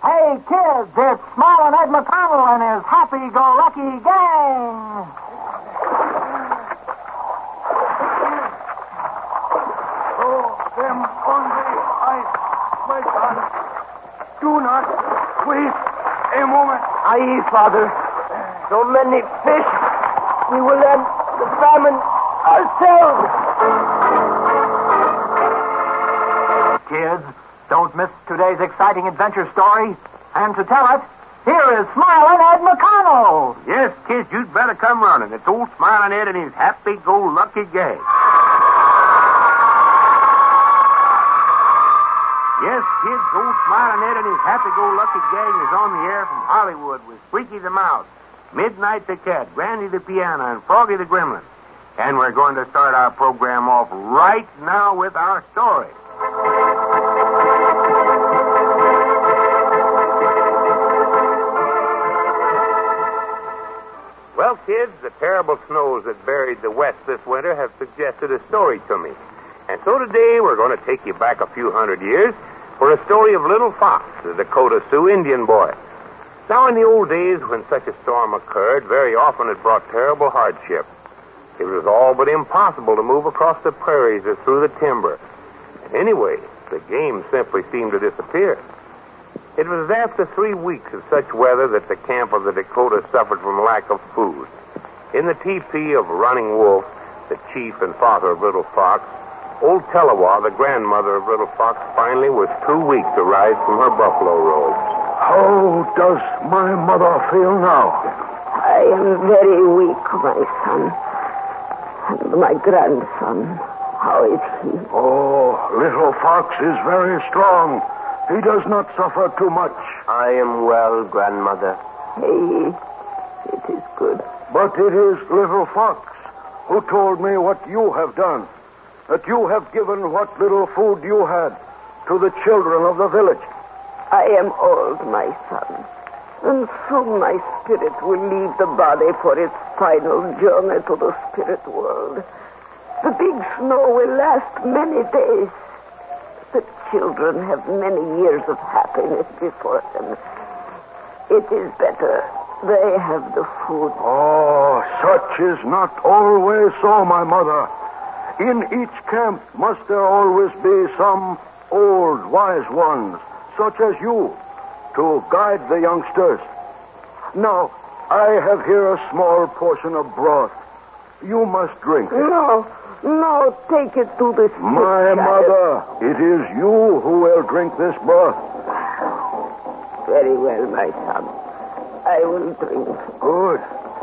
Hey, kids, it's Smiling Ed McConnell and his happy-go-lucky gang. Oh, them hungry eyes, my son. Do not wait a moment. Aye, Father. So many fish, we will end the famine ourselves. Kids, don't miss today's exciting adventure story. And to tell it, here is Smiling Ed McConnell. Yes, kids, you'd better come running. It's old Smiling Ed and his happy-go-lucky gang. Yes, kids, old Smiling Ed and his happy-go-lucky gang is on the air from Hollywood with Squeaky the Mouse, Midnight the Cat, Randy the Piano, and Froggy the Gremlin. And we're going to start our program off right now with our story. Well, kids, the terrible snows that buried the West this winter have suggested a story to me. And so today we're going to take you back a few hundred years for a story of Little Fox, the Dakota Sioux Indian boy. Now, in the old days when such a storm occurred, very often it brought terrible hardship. It was all but impossible to move across the prairies or through the timber. And anyway, the game simply seemed to disappear. It was after 3 weeks of such weather that the camp of the Dakota suffered from lack of food. In the teepee of Running Wolf, the chief and father of Little Fox, old Telewa, the grandmother of Little Fox, finally was too weak to rise from her buffalo robes. How does my mother feel now? I am very weak, my son. And my grandson, how is he? Oh, Little Fox is very strong. He does not suffer too much. I am well, grandmother. Hey, it is good. But it is Little Fox who told me what you have done. That you have given what little food you had to the children of the village. I am old, my son. And soon my spirit will leave the body for its final journey to the spirit world. The big snow will last many days. The children have many years of happiness before them. It is better they have the food. Oh, such is not always so, my mother. In each camp must there always be some old wise ones, such as you, to guide the youngsters. Now, I have here a small portion of broth. You must drink it. No, take it to the sick My child. mother, it is you who will drink this broth. Very well, my son. I will drink. Good.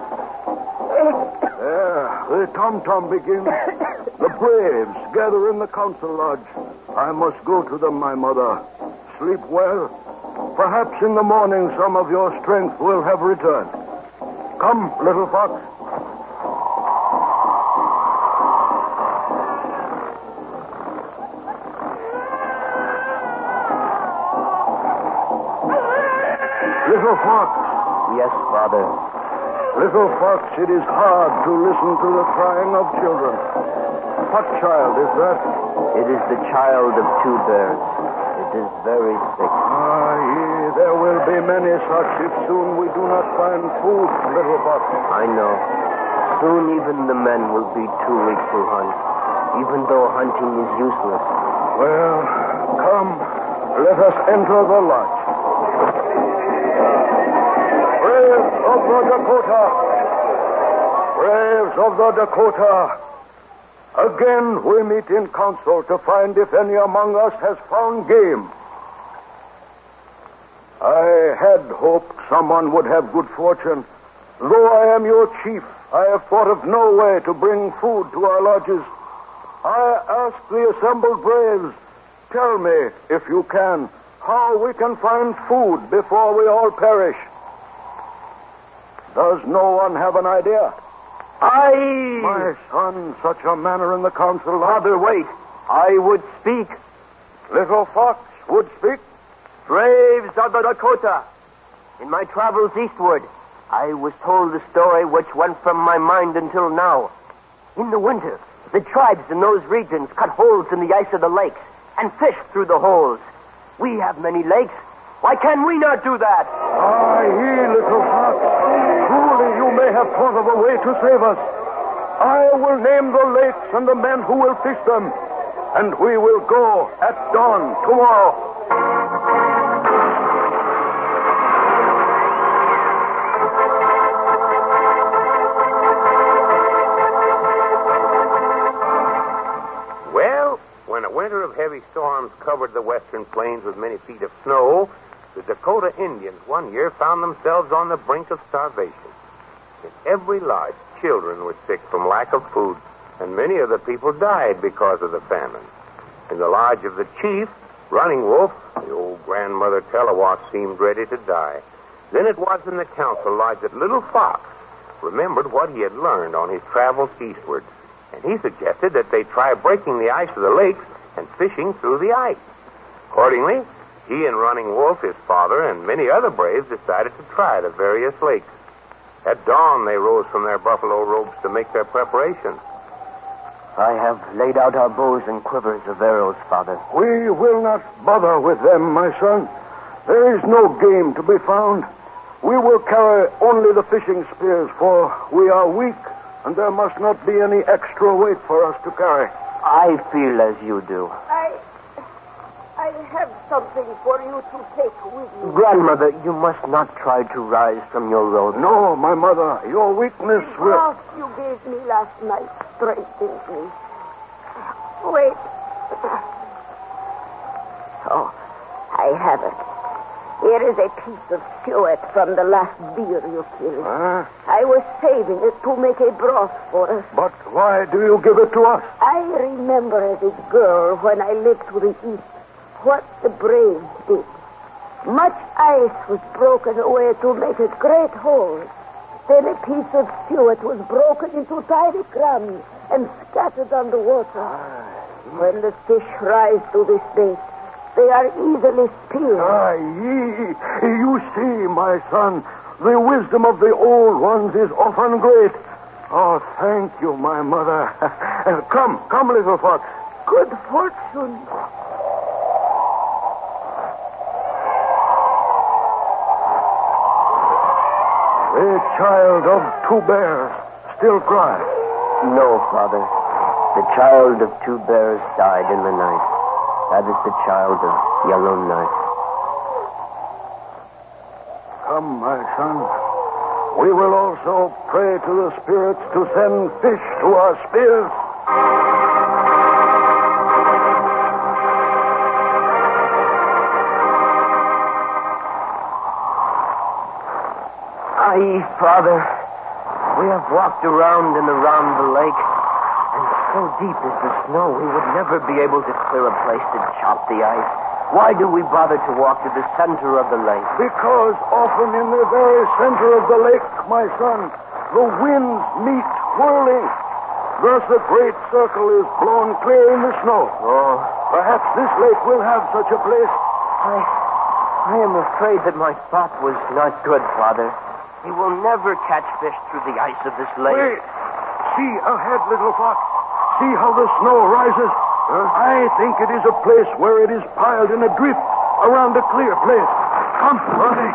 There, the tom-tom begins. The braves gather in the council lodge. I must go to them, my mother. Sleep well. Perhaps in the morning some of your strength will have returned. Come, Little Fox. Little Fox. Yes, Father. Little Fox, it is hard to listen to the crying of children. What child is that? It is the child of two bears. It is very sick. There will be many such if soon we do not find food, Little Fox. I know. Soon even the men will be too weak to hunt, even though hunting is useless. Well, come, let us enter the lodge. Braves of the Dakota! Braves of the Dakota! Again we meet in council to find if any among us has found game. I had hoped someone would have good fortune. Though I am your chief, I have thought of no way to bring food to our lodges. I ask the assembled braves, tell me, if you can, how we can find food before we all perish. Does no one have an idea? Aye! My son, such a manner in the council. Father, wait. I would speak. Little Fox would speak. Braves of the Dakota, in my travels eastward, I was told a story which went from my mind until now. In the winter, the tribes in those regions cut holes in the ice of the lakes and fish through the holes. We have many lakes, Why can we not do that? Ye, little fox. Truly you may have thought of a way to save us. I will name the lakes and the men who will fish them, and we will go at dawn tomorrow. Well, when a winter of heavy storms covered the western plains with many feet of snow, the Dakota Indians one year found themselves on the brink of starvation. In every lodge, children were sick from lack of food, and many of the people died because of the famine. In the lodge of the chief, Running Wolf, the old grandmother Telewak seemed ready to die. Then it was in the council lodge that Little Fox remembered what he had learned on his travels eastward, and he suggested that they try breaking the ice of the lakes and fishing through the ice. Accordingly, he and Running Wolf, his father, and many other braves decided to try the various lakes. At dawn, they rose from their buffalo robes to make their preparations. I have laid out our bows and quivers of arrows, Father. We will not bother with them, my son. There is no game to be found. We will carry only the fishing spears, for we are weak, and there must not be any extra weight for us to carry. I feel as you do. I have something for you to take with you. Grandmother, you must not try to rise from your robe. No, my mother, your weakness The will... broth you gave me last night strengthens me. Wait. Oh, I have it. Here is a piece of suet from the last deer you killed. I was saving it to make a broth for us. But why do you give it to us? I remember as a girl when I lived to the east what the braves did. Much ice was broken away to make a great hole. Then a piece of suet was broken into tiny crumbs and scattered on the water. When the fish rise to this bait, they are easily speared. You see, my son, the wisdom of the old ones is often great. Oh, thank you, my mother. Come, little fox. Good fortune. The child of two bears still cries. No, Father. The child of two bears died in the night. That is the child of Yellowknife. Come, my son. We will also pray to the spirits to send fish to our spears. Aye, Father. We have walked around and around the lake, and so deep is the snow we would never be able to clear a place to chop the ice. Why do we bother to walk to the center of the lake? Because often in the very center of the lake, my son, the winds meet whirling. Thus a great circle is blown clear in the snow. Oh. Perhaps this lake will have such a place. I am afraid that my thought was not good, Father. We will never catch fish through the ice of this lake. Wait. See ahead, little fox. See how the snow rises. I think it is a place where it is piled in a drift around a clear place. Come, Ronnie.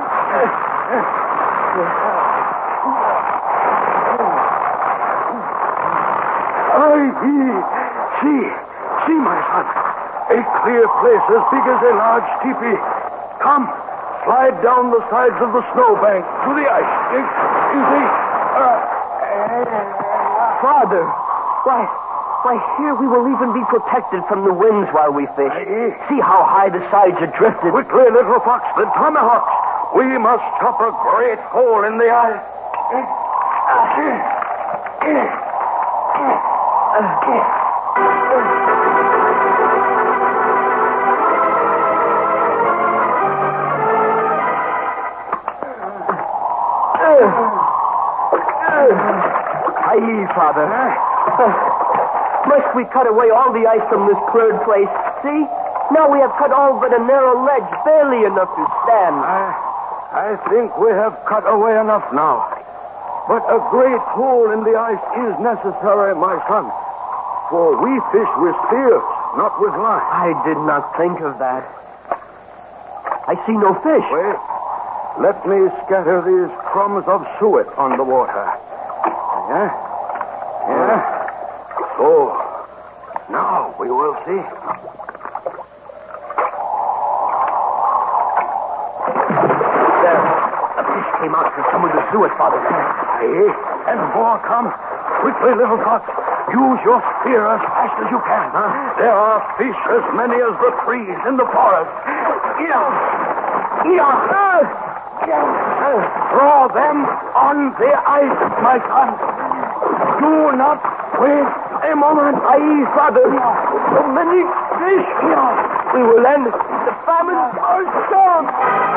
See, my son. A clear place as big as a large teepee. Come, slide down the sides of the snowbank to the ice. You see? Father, why, here we will even be protected from the winds while we fish. See how high the sides are drifted. Quickly, little fox, the tomahawks. We must chop a great hole in the ice. Aye, Father. Must we cut away all the ice from this cleared place? See? Now we have cut all but a narrow ledge, barely enough to stand. I think we have cut away enough now. But a great hole in the ice is necessary, my son. For we fish with spears, not with line. I did not think of that. I see no fish. Wait. Let me scatter these crumbs of suet on the water. Yeah? So, now we will see. There. A fish came out from some of the suet, Father. Hey, and more come. Quickly, little fox. Use your spear as fast as you can. There are fish as many as the trees in the forest. Throw them on the ice, my son. Do not wait a moment. Aye, Father. So many fish. We will end the famine or storm.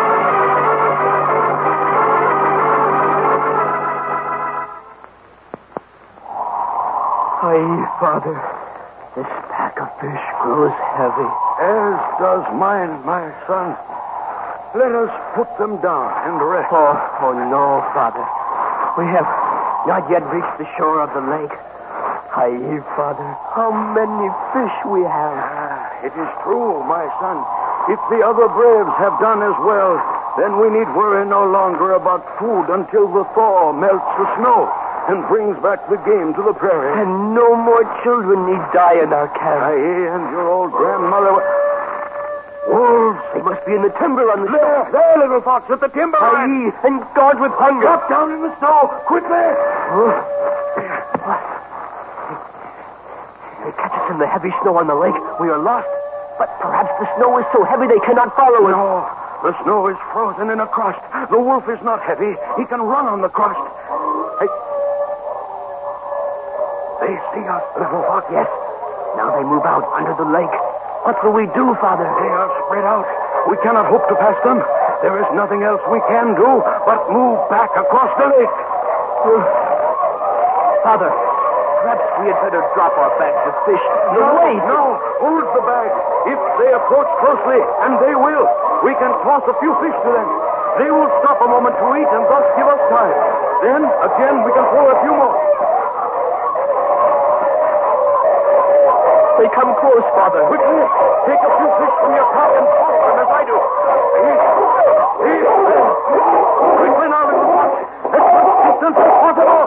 Aye, Father. This pack of fish grows heavy. As does mine, my son. Let us put them down and rest. Oh, no, Father. We have not yet reached the shore of the lake. Aye, Father, how many fish we have. It is true, my son. If the other braves have done as well, then we need worry no longer about food until the thaw melts the snow and brings back the game to the prairie. And no more children need die in our camp. Aye, and your old grandmother... Wolves! They must be in the timber on the There, little fox, at the timber line. Aye, and guard with hunger. Drop down in the snow, quickly! They catch us in the heavy snow on the lake. We are lost. But perhaps the snow is so heavy they cannot follow us. No, the snow is frozen in a crust. The wolf is not heavy. He can run on the crust. They see us, little fox. Yes. Now they move out under the lake. What will we do, Father? They are spread out. We cannot hope to pass them. There is nothing else we can do but move back across the lake. Father, perhaps we had better drop our bags of fish. Wait. No, hold the bag. If they approach closely, and they will, we can toss a few fish to them. They will stop a moment to eat and thus give us time. Then, again, we can throw a few more. They come close, Father. Quickly, take a few fish from your pack and toss them as I do. Quickly now, little fox. As much distance as possible.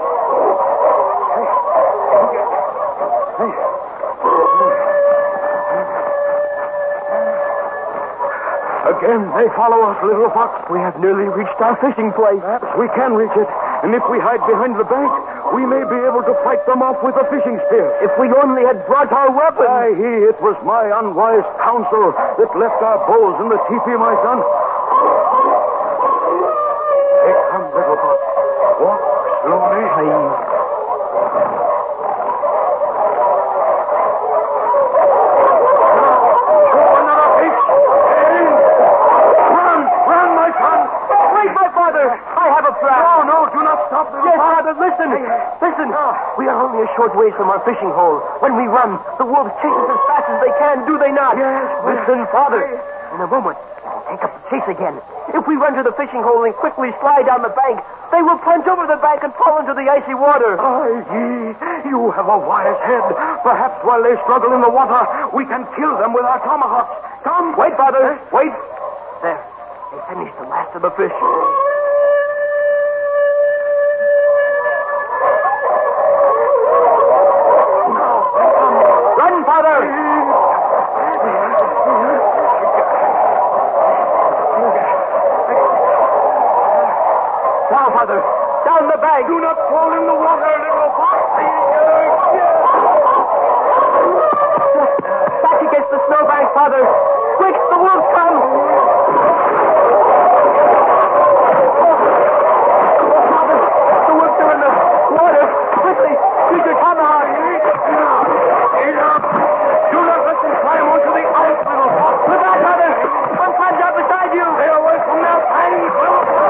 Again, they follow us, little fox. We have nearly reached our fishing place. Perhaps we can reach it. And if we hide behind the bank, we may be able to fight them off with a fishing spear. If we only had brought our weapons. Aye, it was my unwise counsel that left our bows in the teepee, my son. Here come, little fox. Walk slowly. Aye. No, do not stop. Yes, Father, listen. Listen. We are only a short ways from our fishing hole. When we run, the wolves chase us as fast as they can, do they not? Yes. Listen, Father. In a moment, they'll take up the chase again. If we run to the fishing hole and quickly slide down the bank, they will plunge over the bank and fall into the icy water. Aye, you have a wise head. Perhaps while they struggle in the water, we can kill them with our tomahawks. Come. Wait, Father. Wait. There. They finished the last of the fish. Run, Father! Now, Father, down the bank. Do not fall in the water, little fox. Back against the snowbank, Father. Quick, the wolves come. Father, the wolves are in the water. Quickly, use your tomahawk. Do not let them climb onto the ice, little fox. Look out, Father. One climbs out beside you. Stay away from their fangs, little fox.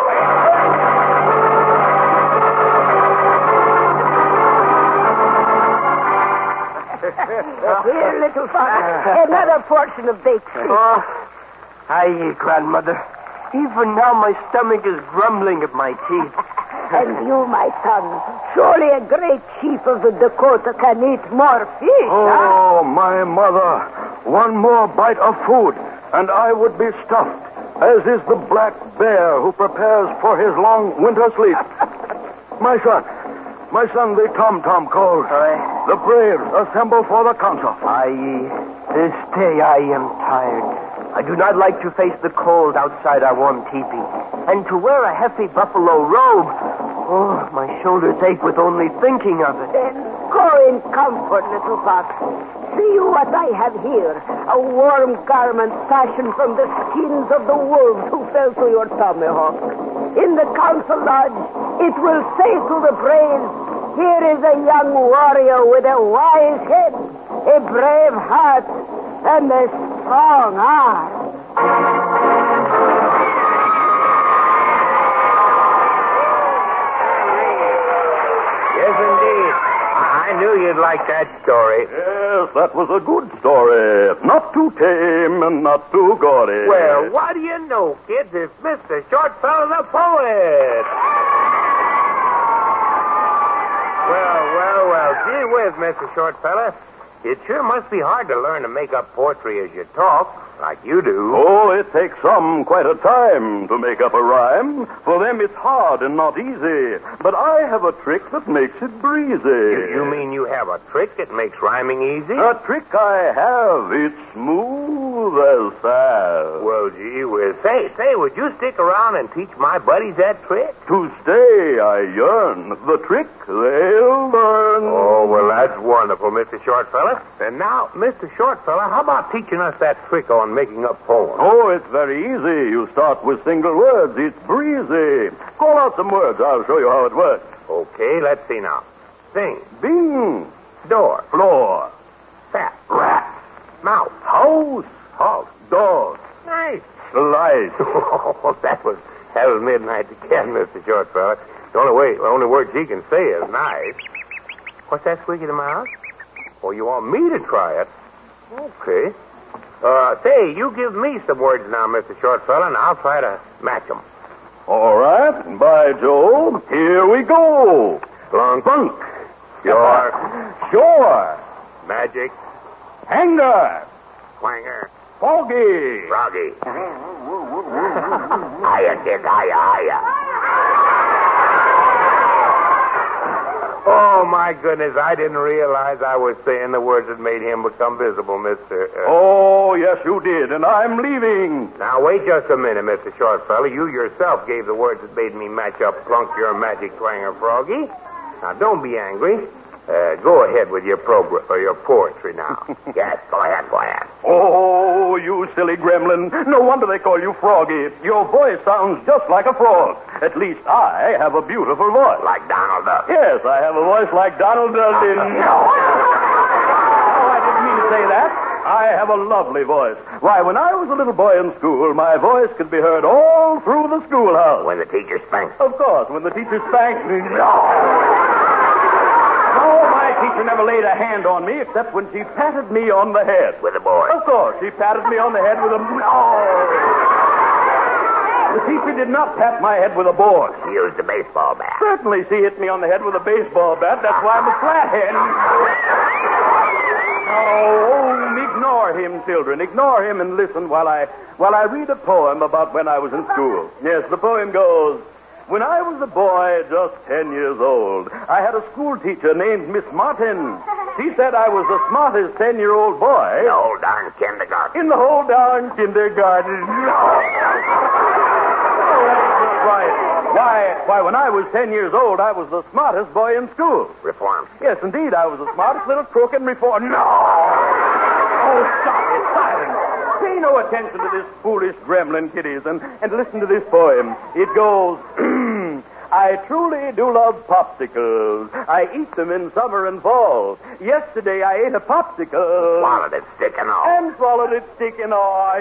Here, little fox, another portion of baked fish. Oh, aye, Grandmother. Even now my stomach is grumbling at my teeth. And you, my son, surely a great chief of the Dakota can eat more fish, huh? Oh, my mother. One more bite of food, and I would be stuffed. as is the black bear who prepares for his long winter sleep. My son, the tom-tom calls. The braves assemble for the council. This day I am tired. I do not like to face the cold outside our warm teepee. And to wear a hefty buffalo robe. Oh, my shoulders ache with only thinking of it. Then go in comfort, little fox. See what I have here. A warm garment fashioned from the skins of the wolves who fell to your tomahawk. In the council lodge, it will say to the braves, here is a young warrior with a wise head, a brave heart, and a strong arm. Yes, indeed. I knew you'd like that story. Yes, that was a good story. Not too tame and not too gory. Well, what do you know, kids? It's Mr. Shortfellow the poet. Well, gee whiz, Mr. Shortfellow. It sure must be hard to learn to make up poetry as you talk, like you do. Oh, it takes some quite a time to make up a rhyme. For them, it's hard and not easy. But I have a trick that makes it breezy. You mean you have a trick that makes rhyming easy? A trick I have. It's smooth as salve. Well, gee whiz. Say, would you stick around and teach my buddies that trick? To stay, I yearn. The trick they'll learn. Oh, well, that's wonderful, Mr. Shortfellow. And now, Mr. Shortfellow, how about teaching us that trick on making up poems? Oh, it's very easy. You start with single words. It's breezy. Call out some words. I'll show you how it works. Okay, let's see now. Sing. Bing. Door. Floor. Fat. Rat. Mouth. House. House. Dog. Nice. Slice. Oh, that was midnight again, Mr. Shortfellow. The only word she can say is nice. What's that squeak in the mouth? Oh, you want me to try it? Okay. Say, you give me some words now, Mr. Shortfellow, and I'll try to match them. All right. By Joe, here we go. Long Bunk. Sure. Sure. Magic. Hanger. Twanger. Foggy. Froggy. Hiya, Dick, hiya. Oh, my goodness, I didn't realize I was saying the words that made him become visible, Mr. Oh, yes, you did, and I'm leaving. Now, wait just a minute, Mr. Shortfellow. You yourself gave the words that made me match up Plunk, your magic twanger, Froggy. Now, don't be angry. Go ahead with your poetry now. Yes, go ahead. Oh, you silly gremlin. No wonder they call you Froggy. Your voice sounds just like a frog. At least I have a beautiful voice. Like Donald Duck. Yes, I have a voice like Donald Duck. Oh, I didn't mean to say that. I have a lovely voice. Why, when I was a little boy in school, my voice could be heard all through the schoolhouse. When the teacher spanked. Of course, when the teacher spanked me. No, my teacher never laid a hand on me except when she patted me on the head. With a boy. Of course, she patted me on the head with a... The teacher did not pat my head with a board. She used a baseball bat. Certainly, she hit me on the head with a baseball bat. That's why I'm a flathead. Oh, ignore him, children. Ignore him and listen while I read a poem about when I was in school. Yes, the poem goes... When I was a boy, just 10 years old, I had a school teacher named Miss Martin. She said I was the smartest 10-year-old boy. In the whole darn kindergarten. In the whole darn kindergarten. Oh, that's not right. Why, when I was 10 years old, I was the smartest boy in school. Reform. Yes, indeed, I was the smartest little crook in reform. No! Oh, stop it, silence. Pay no attention to this foolish gremlin, kiddies, and listen to this poem. It goes, I truly do love popsicles. I eat them in summer and fall. Yesterday I ate a popsicle. Swallowed it, stick and all. And swallowed it, stick and all.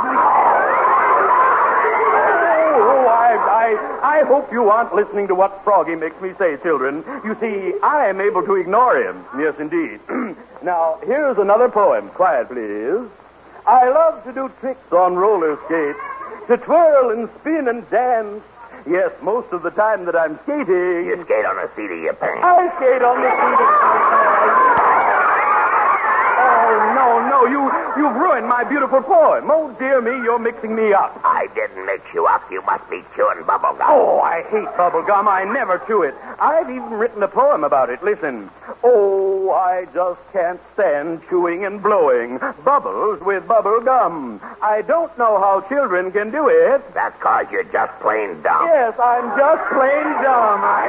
I hope you aren't listening to what Froggy makes me say, children. You see, I am able to ignore him. Yes, indeed. Now, here's another poem. Quiet, please. I love to do tricks on roller skates, to twirl and spin and dance. Yes, most of the time that I'm skating. You skate on the seat of your pants. I skate on the seat of my pants. Oh, no, You've ruined my beautiful poem. Oh, dear me, you're mixing me up. I didn't mix you up. You must be chewing bubble gum. Oh, I hate bubble gum. I never chew it. I've even written a poem about it. Listen. Oh, I just can't stand chewing and blowing bubbles with bubble gum. I don't know how children can do it. That's 'cause you're just plain dumb. Yes, I'm just plain dumb. I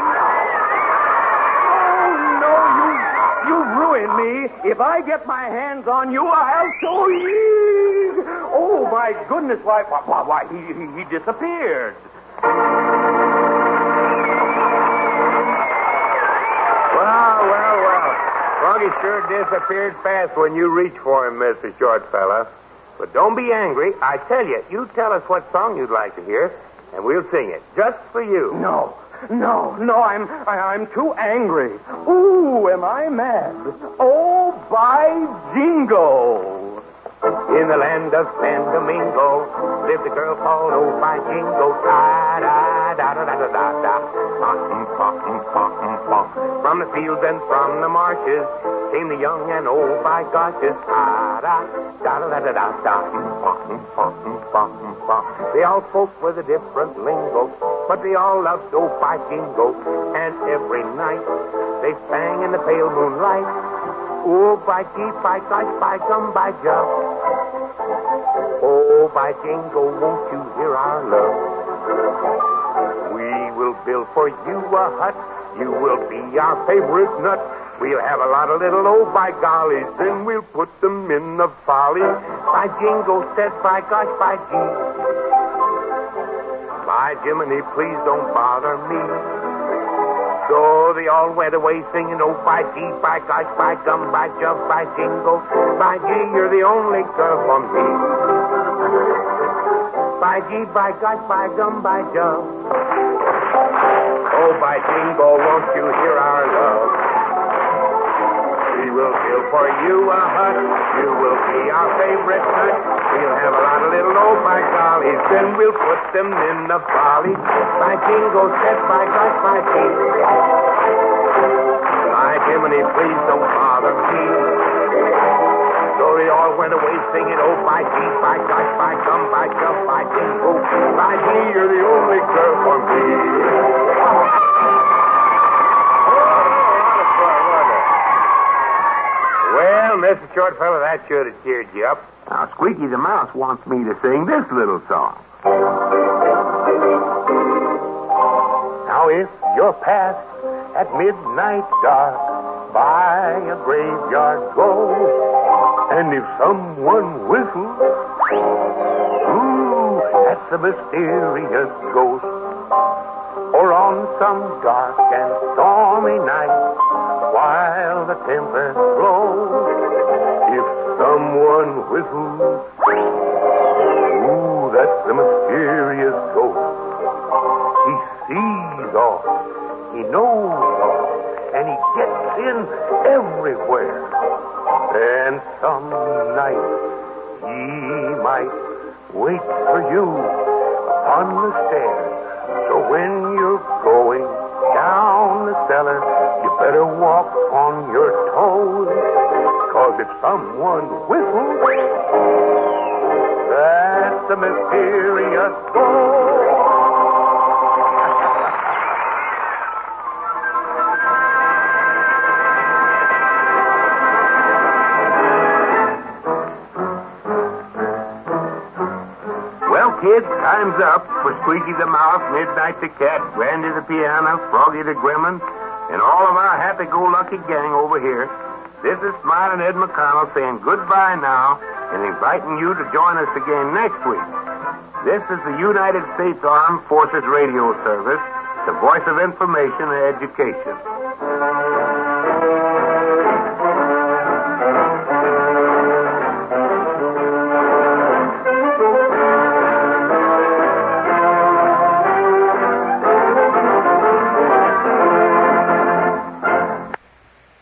know. Oh, no, you've ruined me. If I get my hands on you, I'll show you. Oh, my goodness, why, he disappeared. Well. Froggy sure disappeared fast when you reached for him, Mr. Short Fella. But don't be angry. I tell you, you tell us what song you'd like to hear, and we'll sing it just for you. No, I'm too angry. Ooh, am I mad? Oh, by jingo. In the land of San Domingo lived a girl called Old by Jingo. Da-da-da-da-da-da-da. From the fields and from the marshes came the young and old by goshes. Da-da-da-da-da-da. They all spoke with a different lingo, but they all loved Old by Jingo. And every night they sang in the pale moonlight. Oh, by gee, by gosh, by gum, by jug. Oh, by Jingo, won't you hear our love? We will build for you a hut. You will be our favorite nut. We'll have a lot of little old by gollies, then we'll put them in the folly. By Jingo said, by gosh, by gee. By Jiminy, please don't bother me. So they all went away singing, oh, by gee, by gosh, by gum, by jump, by jingo. By gee, you're the only girl for me. By gee, by gosh, by gum, by jump. Oh, by jingo, won't you hear our love? We will build for you a hut. You will be our favorite nut. We'll have a lot of little old by gollies, then we'll put them in the folly. By jingo said, by gosh, by gee. By Jiminy, please don't bother me. So they all went away singing, oh, by gee, by gosh, by gum, by jump, by jingo. By gee, you're the only girl for me. Well, Mr. Short Fella, that should have cheered you up. Now, Squeaky the Mouse wants me to sing this little song. Now, if you're past at midnight dark, by a graveyard go, and if someone whistles, ooh, that's a mysterious ghost. Or on some dark and stormy night, while the tempest blows, if someone whistles, ooh, that's the mysterious ghost. He sees all, he knows all, and he gets in everywhere. And some night he might wait for you upon the stairs. So when you're going down the cellar, you better walk on your toes. 'Cause if someone whistles, that's a mysterious ghost. Kids, time's up for Squeaky the Mouse, Midnight the Cat, Randy the Piano, Froggy the Gremlin, and all of our happy-go-lucky gang over here. This is Smiling Ed McConnell saying goodbye now and inviting you to join us again next week. This is the United States Armed Forces Radio Service, the voice of information and education.